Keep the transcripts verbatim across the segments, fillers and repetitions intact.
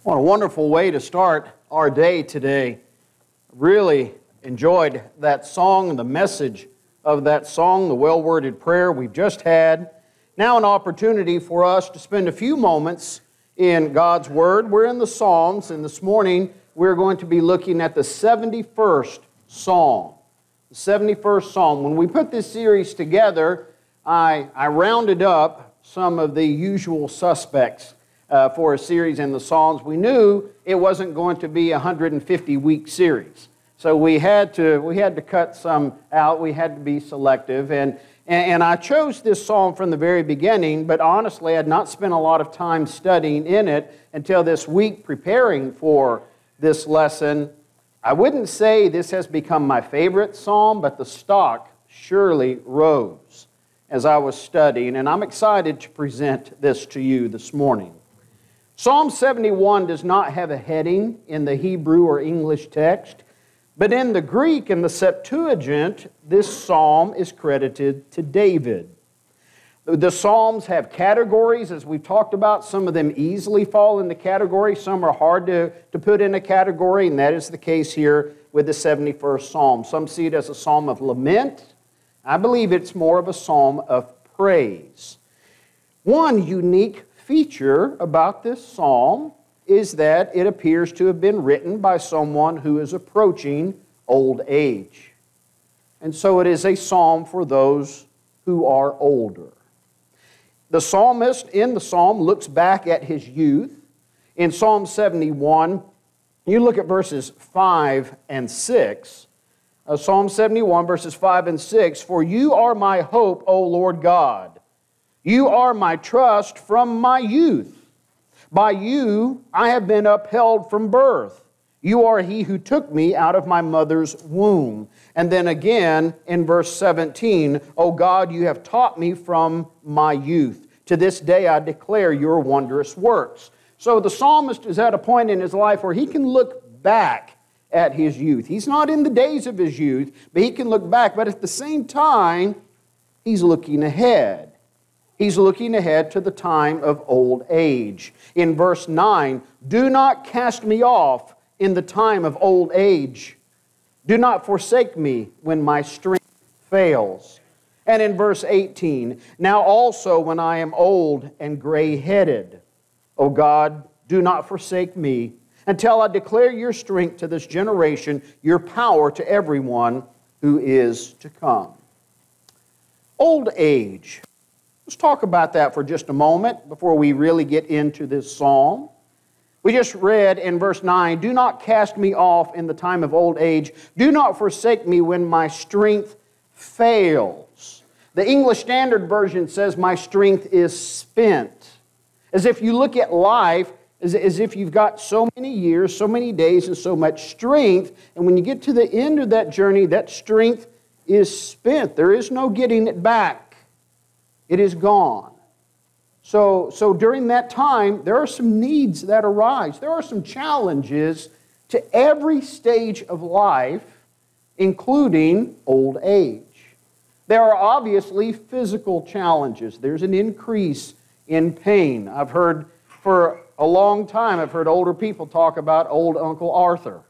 What a wonderful way to start our day today. Really enjoyed that song, the message of that song, the well-worded prayer we've just had. Now an opportunity for us to spend a few moments in God's Word. We're in the Psalms, and this morning we're going to be looking at the seventy-first Psalm. The seventy-first Psalm. When we put this series together, I, I rounded up some of the usual suspects Uh, for a series in the Psalms. We knew it wasn't going to be a one hundred fifty week series. So we had to we had to cut some out. We had to be selective. And, and, and I chose this psalm from the very beginning, but honestly, I had not spent a lot of time studying in it until this week preparing for this lesson. I wouldn't say this has become my favorite psalm, but the stock surely rose as I was studying, and I'm excited to present this to you this morning. Psalm seventy-one does not have a heading in the Hebrew or English text, but in the Greek and the Septuagint, this psalm is credited to David. The psalms have categories, as we've talked about. Some of them easily fall in the category. Some are hard to, to put in a category, and that is the case here with the seventy-first psalm. Some see it as a psalm of lament. I believe it's more of a psalm of praise. One unique feature about this psalm is that it appears to have been written by someone who is approaching old age. And so it is a psalm for those who are older. The psalmist in the psalm looks back at his youth. In Psalm seventy-one, you look at verses five and six. Uh, Psalm seventy-one, verses five and six, "For you are my hope, O Lord God. You are my trust from my youth. By you I have been upheld from birth. You are he who took me out of my mother's womb." And then again in verse seventeen, "O God, you have taught me from my youth. To this day I declare your wondrous works." So the psalmist is at a point in his life where he can look back at his youth. He's not in the days of his youth, but he can look back. But at the same time, he's looking ahead. He's looking ahead to the time of old age. In verse nine, "Do not cast me off in the time of old age. Do not forsake me when my strength fails." And in verse eighteen, "Now also when I am old and gray-headed, O God, do not forsake me until I declare your strength to this generation, your power to everyone who is to come." Old age. Let's talk about that for just a moment before we really get into this psalm. We just read in verse nine, "Do not cast me off in the time of old age. Do not forsake me when my strength fails." The English Standard Version says, "My strength is spent." As if you look at life as, as if you've got so many years, so many days, and so much strength, and when you get to the end of that journey, that strength is spent. There is no getting it back. It is gone. So, so during that time, there are some needs that arise. There are some challenges to every stage of life, including old age. There are obviously physical challenges. There's an increase in pain. I've heard for a long time, I've heard older people talk about old Uncle Arthur.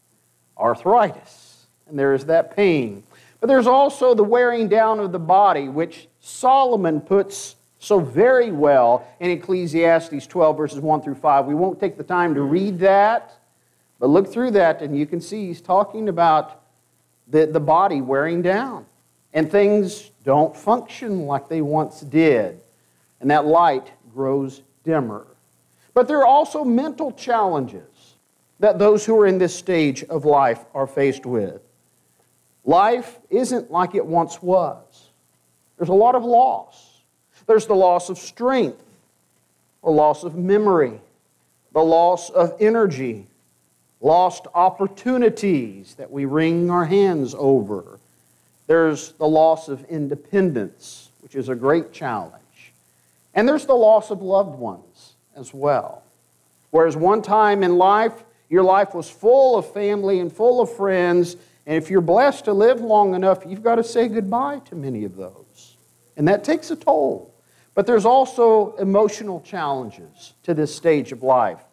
Arthritis. And there is that pain. But there's also the wearing down of the body, which Solomon puts so very well in Ecclesiastes twelve, verses one through five. We won't take the time to read that, but look through that and you can see he's talking about the, the body wearing down. And things don't function like they once did. And that light grows dimmer. But there are also mental challenges that those who are in this stage of life are faced with. Life isn't like it once was. There's a lot of loss. There's the loss of strength, the loss of memory, the loss of energy, lost opportunities that we wring our hands over. There's the loss of independence, which is a great challenge. And there's the loss of loved ones as well. Whereas one time in life, your life was full of family and full of friends, and if you're blessed to live long enough, you've got to say goodbye to many of those. And that takes a toll. But there's also emotional challenges to this stage of life.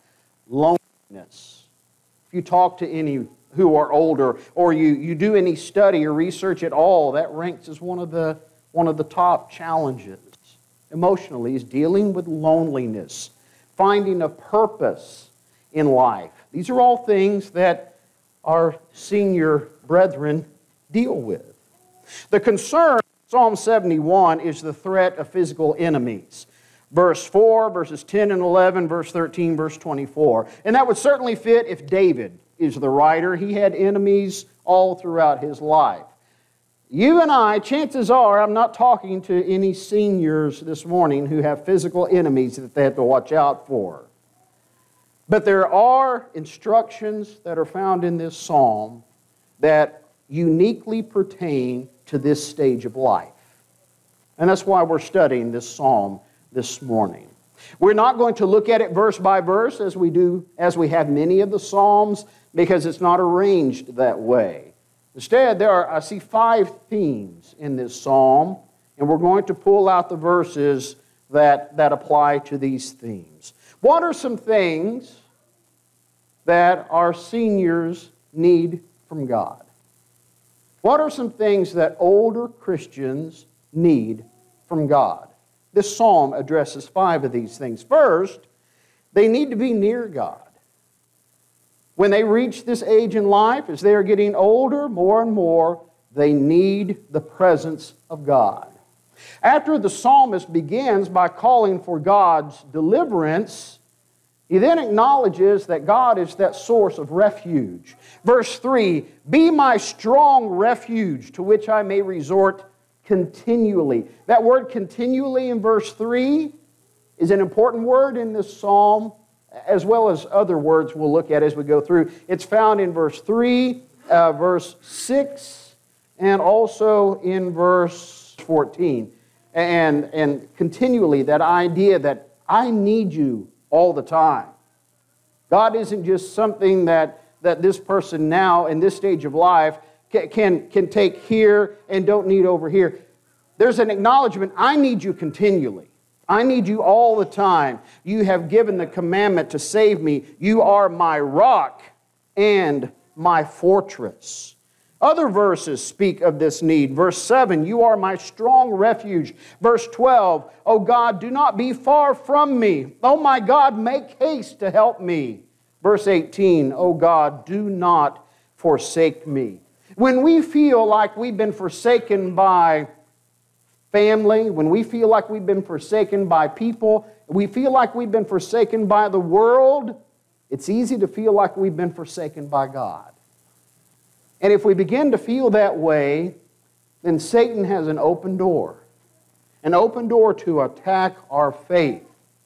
loneliness. If you talk to any who are older, or you, you do any study or research at all, that ranks as one of the, one of the top challenges emotionally, is dealing with loneliness, finding a purpose in life. These are all things that our senior brethren deal with. The concern in Psalm seventy-one is the threat of physical enemies. Verse four, verses ten and eleven, verse thirteen, verse twenty-four. And that would certainly fit if David is the writer. He had enemies all throughout his life. You and I, chances are, I'm not talking to any seniors this morning who have physical enemies that they have to watch out for. But there are instructions that are found in this psalm that uniquely pertain to this stage of life. And that's why we're studying this psalm this morning. We're not going to look at it verse by verse as we do, as we have many of the psalms, because it's not arranged that way. Instead, there are, I see five themes in this psalm, and we're going to pull out the verses that, that apply to these themes. What are some things that our seniors need from God? What are some things that older Christians need from God? This psalm addresses five of these things. First, they need to be near God. When they reach this age in life, as they are getting older, more and more, they need the presence of God. After the psalmist begins by calling for God's deliverance, he then acknowledges that God is that source of refuge. Verse three, "Be my strong refuge to which I may resort continually." That word continually in verse three is an important word in this psalm, as well as other words we'll look at as we go through. It's found in verse three, uh, verse six, and also in verse fourteen. And, and continually, that idea that I need you all the time. God isn't just something that, that this person now in this stage of life can, can, can take here and don't need over here. There's an acknowledgement, I need you continually. I need you all the time. You have given the commandment to save me. You are my rock and my fortress. Other verses speak of this need. Verse seven, "You are my strong refuge." Verse twelve, "O God, do not be far from me. O my God, make haste to help me." Verse eighteen, "O God, do not forsake me." When we feel like we've been forsaken by family, when we feel like we've been forsaken by people, we feel like we've been forsaken by the world, it's easy to feel like we've been forsaken by God. And if we begin to feel that way, then Satan has an open door, an open door to attack our faith.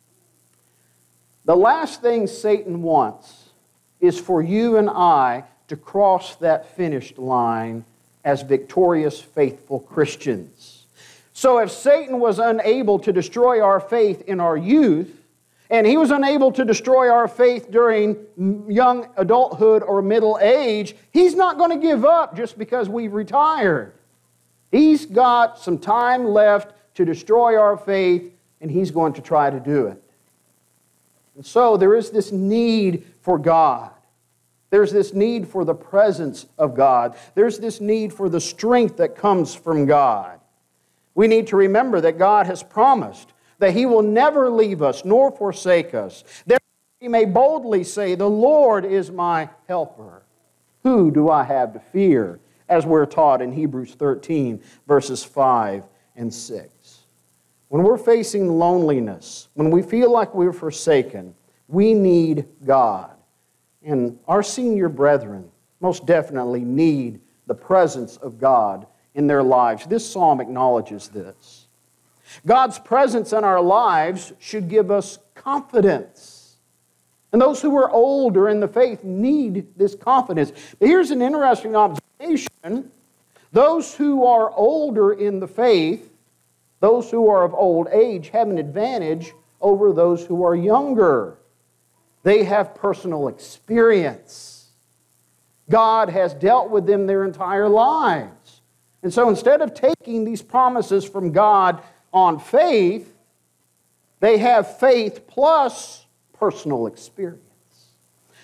The last thing Satan wants is for you and I to cross that finished line as victorious, faithful Christians. So if Satan was unable to destroy our faith in our youth, and he was unable to destroy our faith during young adulthood or middle age, he's not going to give up just because we've retired. He's got some time left to destroy our faith, and he's going to try to do it. And so there is this need for God. There's this need for the presence of God. There's this need for the strength that comes from God. We need to remember that God has promised that He will never leave us nor forsake us. Therefore we may boldly say, "The Lord is my helper. Who do I have to fear?" As we're taught in Hebrews thirteen, verses five and six. When we're facing loneliness, when we feel like we're forsaken, we need God. And our senior brethren most definitely need the presence of God in their lives. This psalm acknowledges this. God's presence in our lives should give us confidence. And those who are older in the faith need this confidence. But here's an interesting observation. Those who are older in the faith, those who are of old age, have an advantage over those who are younger. They have personal experience. God has dealt with them their entire lives. And so instead of taking these promises from God on faith, they have faith plus personal experience.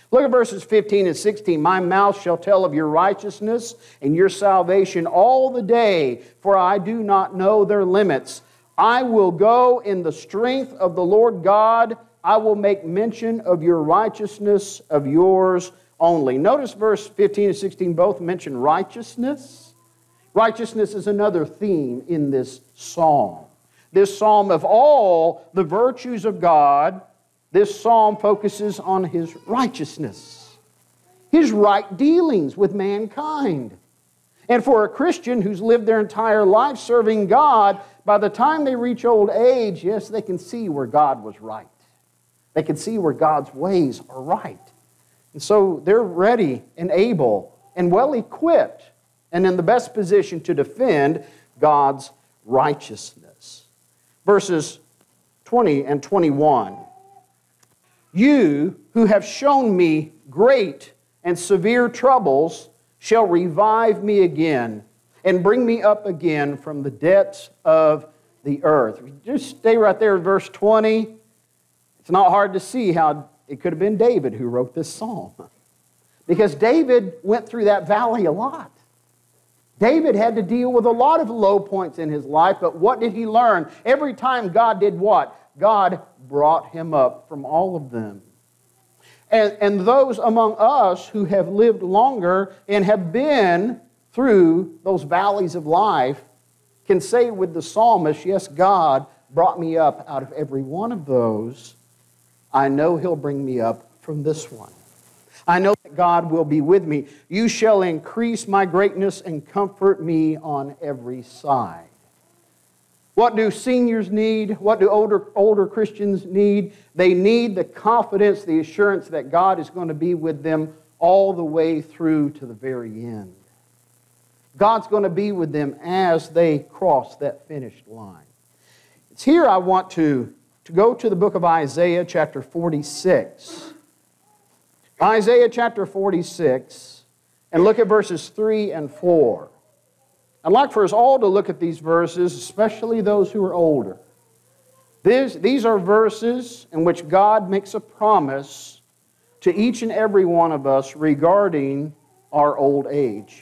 Look at verses fifteen and sixteen. My mouth shall tell of your righteousness and your salvation all the day, for I do not know their limits. I will go in the strength of the Lord God. I will make mention of your righteousness, of yours only. Notice verse fifteen and sixteen both mention righteousness. Righteousness is another theme in this psalm. This psalm, of all the virtues of God, this psalm focuses on His righteousness, His right dealings with mankind. And for a Christian who's lived their entire life serving God, by the time they reach old age, yes, they can see where God was right. They can see where God's ways are right. And so they're ready and able and well equipped and in the best position to defend God's righteousness. Verses twenty and twenty-one. You who have shown me great and severe troubles shall revive me again and bring me up again from the depths of the earth. Just stay right there at verse twenty. It's not hard to see how it could have been David who wrote this psalm, because David went through that valley a lot. David had to deal with a lot of low points in his life, but what did he learn? Every time God did what? God brought him up from all of them. And, and those among us who have lived longer and have been through those valleys of life can say with the psalmist, yes, God brought me up out of every one of those. I know He'll bring me up from this one. I know that God will be with me. You shall increase my greatness and comfort me on every side. What do seniors need? What do older, older Christians need? They need the confidence, the assurance that God is going to be with them all the way through to the very end. God's going to be with them as they cross that finished line. It's here I want to, to go to the book of Isaiah chapter forty-six. Isaiah chapter forty-six, and look at verses three and four. I'd like for us all to look at these verses, especially those who are older. These, these are verses in which God makes a promise to each and every one of us regarding our old age.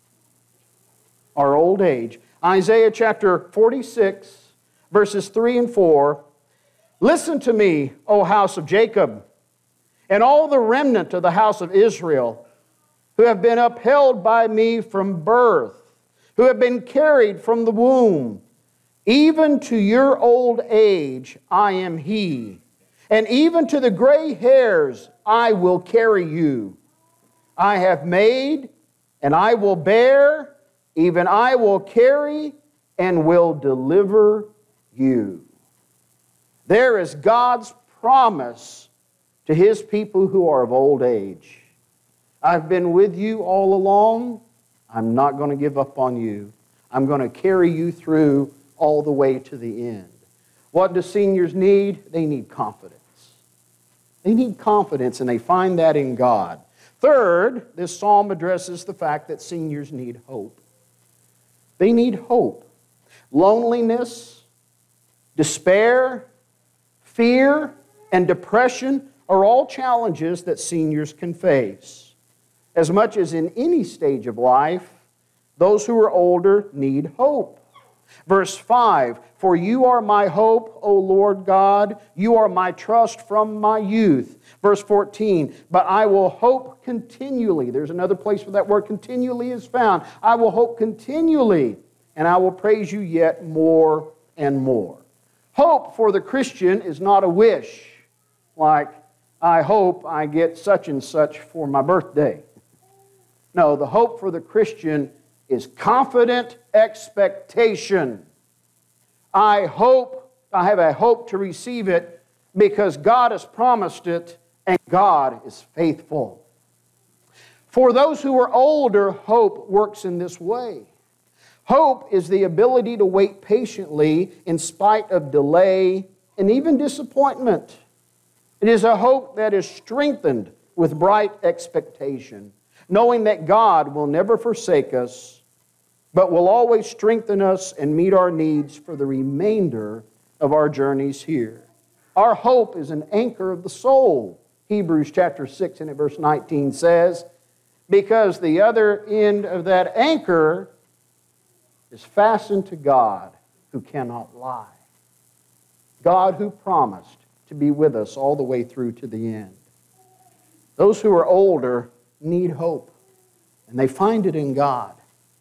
Our old age. Isaiah chapter forty-six, verses three and four. Listen to me, O house of Jacob, and all the remnant of the house of Israel, who have been upheld by me from birth, who have been carried from the womb. Even to your old age I am He, and even to the gray hairs I will carry you. I have made, and I will bear, even I will carry, and will deliver you. There is God's promise to His people who are of old age. I've been with you all along. I'm not going to give up on you. I'm going to carry you through all the way to the end. What do seniors need? They need confidence. They need confidence, and they find that in God. Third, this psalm addresses the fact that seniors need hope. They need hope. Loneliness, despair, fear, and depression are all challenges that seniors can face. As much as in any stage of life, those who are older need hope. Verse five, for you are my hope, O Lord God. You are my trust from my youth. Verse fourteen, but I will hope continually. There's another place where that word continually is found. I will hope continually, and I will praise you yet more and more. Hope for the Christian is not a wish, like, I hope I get such and such for my birthday. No, the hope for the Christian is confident expectation. I hope, I have a hope to receive it because God has promised it and God is faithful. For those who are older, hope works in this way. Hope is the ability to wait patiently in spite of delay and even disappointment. It is a hope that is strengthened with bright expectation, knowing that God will never forsake us, but will always strengthen us and meet our needs for the remainder of our journeys here. Our hope is an anchor of the soul Hebrews chapter six and verse nineteen says, because the other end of that anchor is fastened to God who cannot lie. God who promised to be with us all the way through to the end. Those who are older need hope, and they find it in God.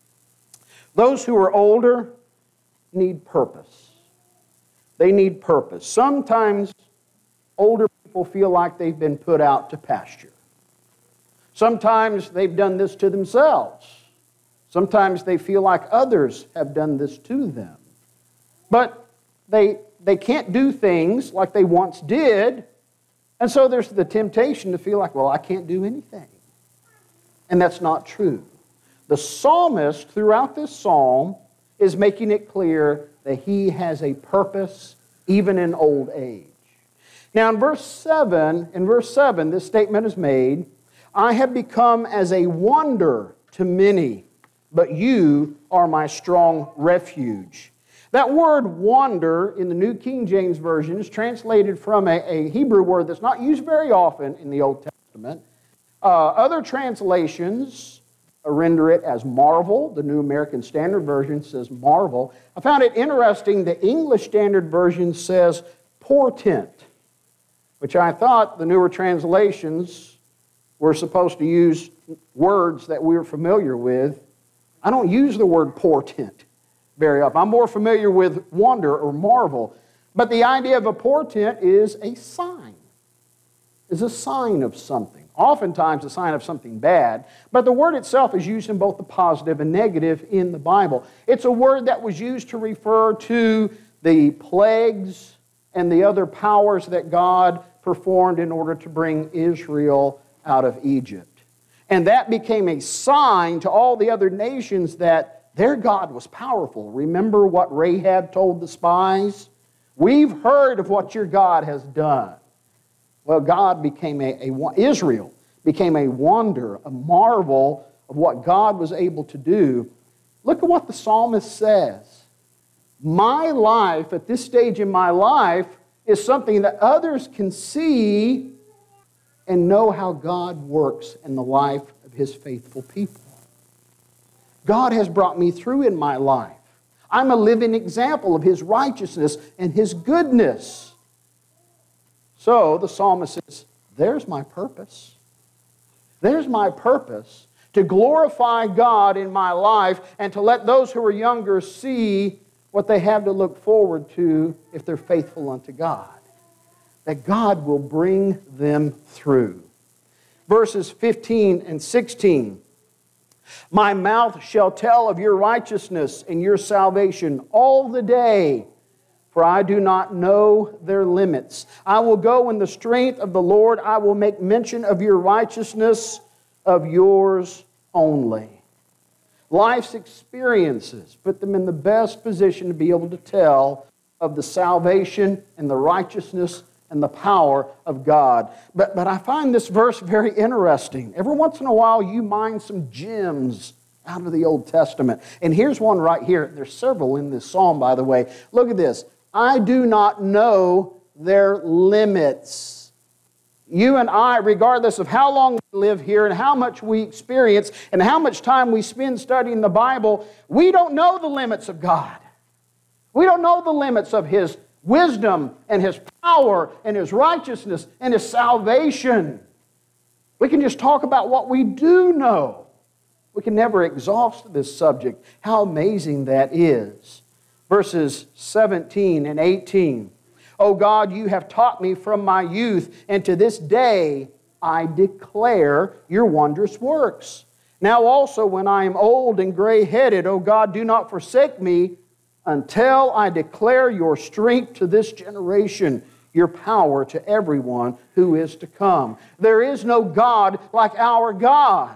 Those who are older need purpose. They need purpose. Sometimes older people feel like they've been put out to pasture. Sometimes they've done this to themselves. Sometimes they feel like others have done this to them. But they, they can't do things like they once did, and so there's the temptation to feel like, well, I can't do anything. And that's not true. The psalmist, throughout this psalm, is making it clear that he has a purpose even in old age. Now in verse seven, in verse seven, this statement is made, I have become as a wonder to many, but you are my strong refuge. That word wonder in the New King James Version is translated from a, a Hebrew word that's not used very often in the Old Testament. Uh, other translations render it as marvel. The New American Standard Version says marvel. I found it interesting, the English Standard Version says portent, which I thought the newer translations were supposed to use words that we were familiar with. I don't use the word portent very often. I'm more familiar with wonder or marvel. But the idea of a portent is a sign, is a sign of something. Oftentimes a sign of something bad, but the word itself is used in both the positive and negative in the Bible. It's a word that was used to refer to the plagues and the other powers that God performed in order to bring Israel out of Egypt. And that became a sign to all the other nations that their God was powerful. Remember what Rahab told the spies? We've heard of what your God has done. Well, God became a, a Israel became a wonder, a marvel of what God was able to do. Look at what the psalmist says. My life, at this stage in my life, is something that others can see and know how God works in the life of His faithful people. God has brought me through in my life. I'm a living example of His righteousness and His goodness. So the psalmist says, there's my purpose. There's my purpose to glorify God in my life and to let those who are younger see what they have to look forward to if they're faithful unto God. That God will bring them through. Verses fifteen and sixteen. My mouth shall tell of your righteousness and your salvation all the day, for I do not know their limits. I will go in the strength of the Lord. I will make mention of your righteousness, of yours only. Life's experiences put them in the best position to be able to tell of the salvation and the righteousness and the power of God. But, but I find this verse very interesting. Every once in a while you mine some gems out of the Old Testament. And here's one right here. There's several in this psalm, by the way. Look at this. I do not know their limits. You and I, regardless of how long we live here and how much we experience and how much time we spend studying the Bible, we don't know the limits of God. We don't know the limits of His wisdom and His power and His righteousness and His salvation. We can just talk about what we do know. We can never exhaust this subject. How amazing that is. Verses seventeen and eighteen. O God, you have taught me from my youth, and to this day I declare your wondrous works. Now also when I am old and gray-headed, O God, do not forsake me until I declare your strength to this generation, your power to everyone who is to come. There is no God like our God.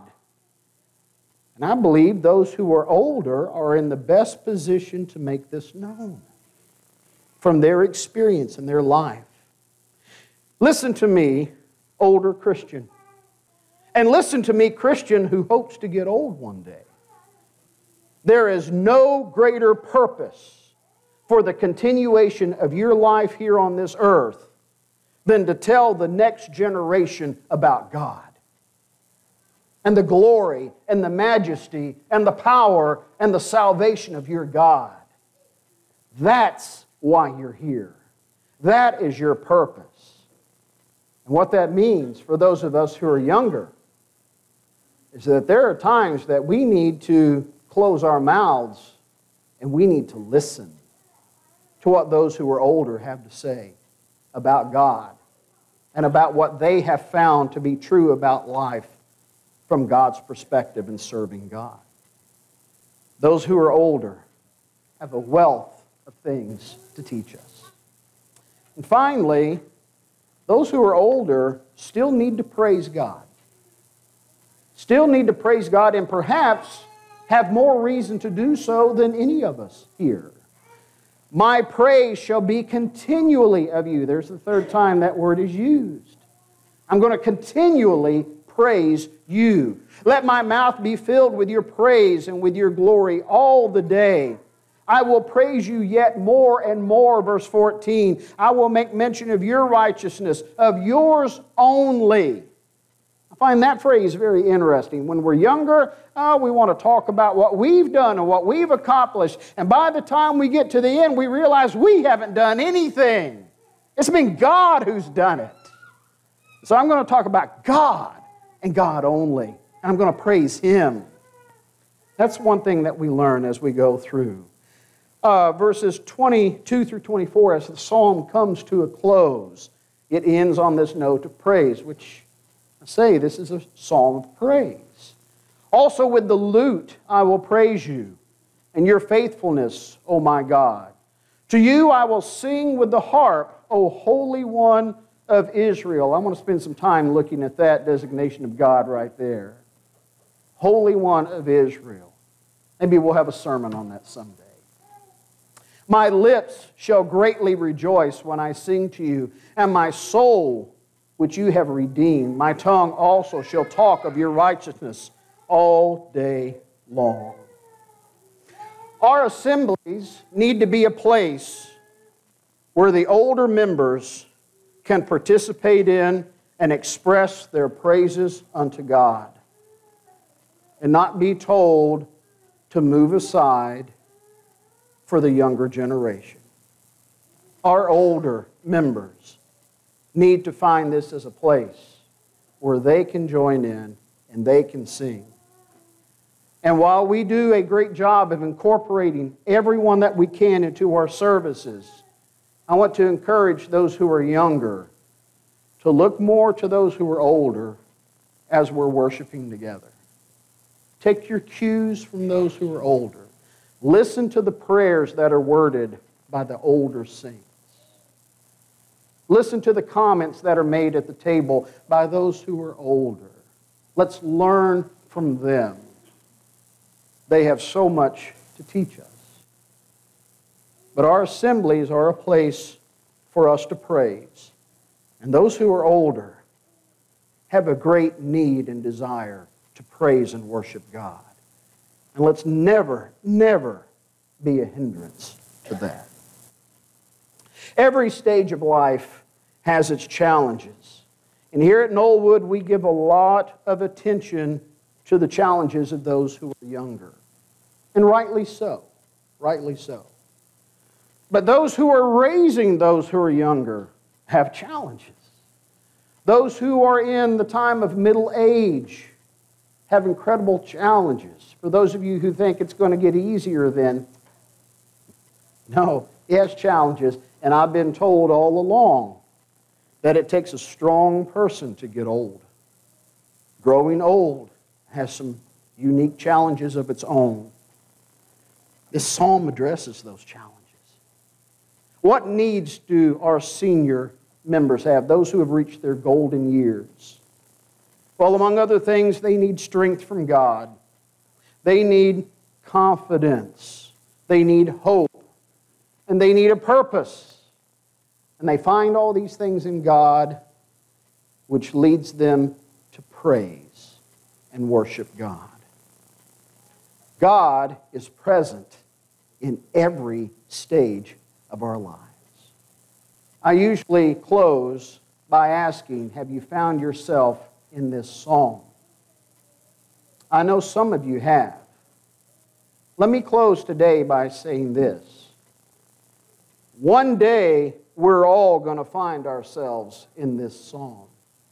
And I believe those who are older are in the best position to make this known from their experience in their life. Listen to me, older Christian. And listen to me, Christian who hopes to get old one day. There is no greater purpose for the continuation of your life here on this earth than to tell the next generation about God and the glory and the majesty and the power and the salvation of your God. That's why you're here. That is your purpose. And what that means for those of us who are younger is that there are times that we need to close our mouths and we need to listen to what those who are older have to say about God and about what they have found to be true about life from God's perspective in serving God. Those who are older have a wealth of things to teach us. And finally, those who are older still need to praise God. Still need to praise God and perhaps have more reason to do so than any of us here. My praise shall be continually of you. There's the third time that word is used. I'm going to continually praise you. Let my mouth be filled with your praise and with your glory all the day. I will praise you yet more and more, verse fourteen. I will make mention of your righteousness, of yours only. I find that phrase very interesting. When we're younger, oh, we want to talk about what we've done and what we've accomplished. And by the time we get to the end, we realize we haven't done anything. It's been God who's done it. So I'm going to talk about God and God only. And I'm going to praise Him. That's one thing that we learn as we go through. Uh, verses twenty-two through twenty-four, as the psalm comes to a close, it ends on this note of praise, which I say this is a psalm of praise. Also with the lute I will praise you, and your faithfulness, O my God. To you I will sing with the harp, O Holy One of Israel. I want to spend some time looking at that designation of God right there. Holy One of Israel. Maybe we'll have a sermon on that someday. My lips shall greatly rejoice when I sing to you, and my soul, which you have redeemed, my tongue also shall talk of your righteousness all day long. Our assemblies need to be a place where the older members can participate in and express their praises unto God and not be told to move aside for the younger generation. Our older members need to find this as a place where they can join in and they can sing. And while we do a great job of incorporating everyone that we can into our services, I want to encourage those who are younger to look more to those who are older as we're worshiping together. Take your cues from those who are older. Listen to the prayers that are worded by the older saints. Listen to the comments that are made at the table by those who are older. Let's learn from them. They have so much to teach us. But our assemblies are a place for us to praise. And those who are older have a great need and desire to praise and worship God. And let's never, never be a hindrance to that. Every stage of life has its challenges. And here at Knollwood, we give a lot of attention to the challenges of those who are younger. And rightly so. Rightly so. But those who are raising those who are younger have challenges. Those who are in the time of middle age have incredible challenges. For those of you who think it's going to get easier then, no, it has challenges. And I've been told all along that it takes a strong person to get old. Growing old has some unique challenges of its own. This psalm addresses those challenges. What needs do our senior members have, those who have reached their golden years? Well, among other things, they need strength from God. They need confidence. They need hope. And they need a purpose. And they find all these things in God, which leads them to praise and worship God. God is present in every stage of our lives. I usually close by asking, have you found yourself in this song? I know some of you have. Let me close today by saying this. One day, we're all going to find ourselves in this song.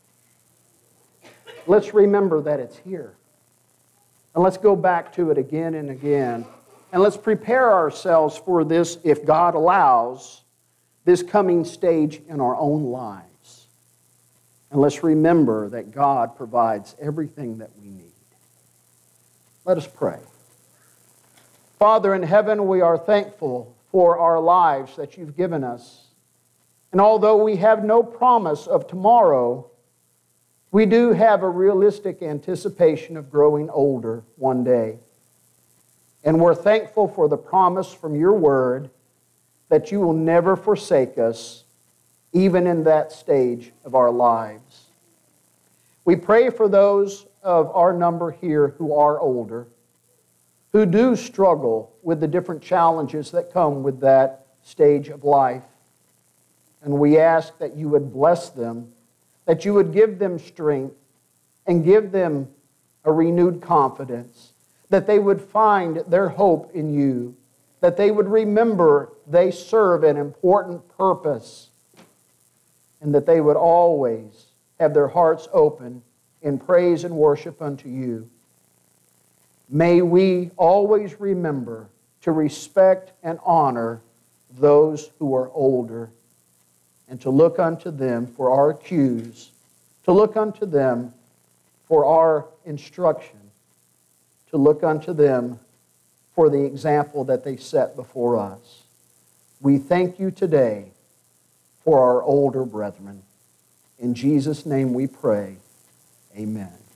Let's remember that it's here. And let's go back to it again and again. And let's prepare ourselves for this, if God allows, this coming stage in our own lives. And let's remember that God provides everything that we need. Let us pray. Father in heaven, we are thankful for our lives that you've given us. And although we have no promise of tomorrow, we do have a realistic anticipation of growing older one day. And we're thankful for the promise from your word that you will never forsake us, even in that stage of our lives. We pray for those of our number here who are older, who do struggle with the different challenges that come with that stage of life. And we ask that you would bless them, that you would give them strength and give them a renewed confidence, that they would find their hope in you, that they would remember they serve an important purpose, and that they would always have their hearts open in praise and worship unto you. May we always remember to respect and honor those who are older, and to look unto them for our cues, to look unto them for our instruction, to look unto them for the example that they set before us. We thank you today for our older brethren. In Jesus' name we pray. Amen.